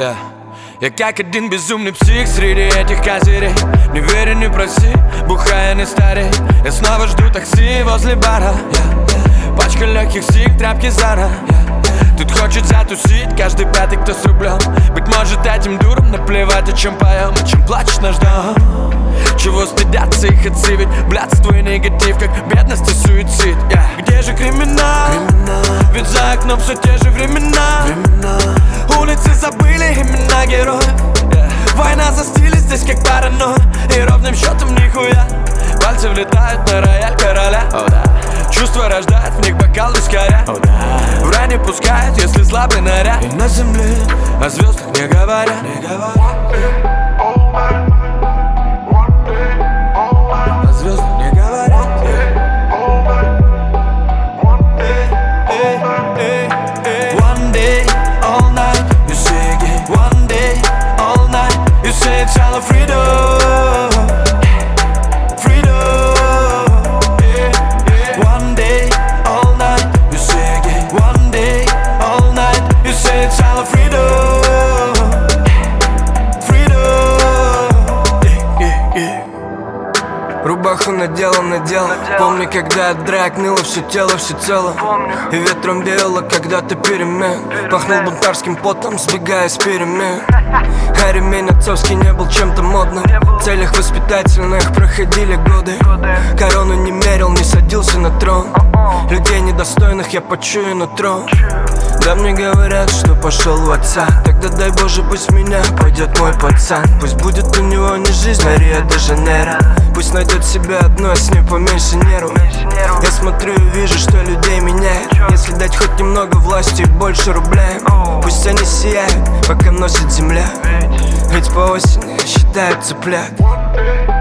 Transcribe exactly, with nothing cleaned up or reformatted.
yeah. Я как один безумный псих среди этих козырей. Не верю, не проси, бухая не старей. Я снова жду такси возле бара, yeah. Пачка легких сиг, тряпки Зара, yeah. Тут хочет затусить каждый пятый, кто с рублем. Быть может, этим дурам наплевать, о чем поем, о чем плачет наш дом. Чего стыдятся их отцы, ведь блядство и негатив, как бедность и суицид, yeah. Где же криминал? Криминал? Ведь за окном все те же времена, времена. Улицы забыли имена героев, yeah. Война за стиль здесь как паранойя. И ровным счетом нихуя. Пальцы влетают на рояль короля, oh, да. Чувства рождают, в них бокал вискаря, oh, да. В рай не пускают, если слабый наряд. И на земле о звездах не говорят, не говорят. It's all freedom, freedom, yeah, yeah. One day, all night, you say again. One day, all night, you say it's all freedom, freedom, yeah, yeah, yeah. Рубаху надела, надела. Помню, когда от драк ныло все тело, все цело. И ветром веяло когда-то перемен. Пахнул бунтарским потом, сбегая с перемен. А ремень отцовский не был чем-то модным. В целях воспитательных проходили годы. Корону не мерил, не садился на трон. Людей недостойных я почую нутром. Да мне говорят, что пошел в отца. Тогда дай Боже, пусть в меня пойдет мой пацан. Пусть будет у него не жизнь, а Рио-де-Жанейро. Пусть найдет себя одно, а с ней поменьше нервов. Я смотрю и вижу, что людей меняет. Если дать хоть немного власти и больше рубля, пусть они сияют, пока носит земля. Ведь по осени считают цыплят.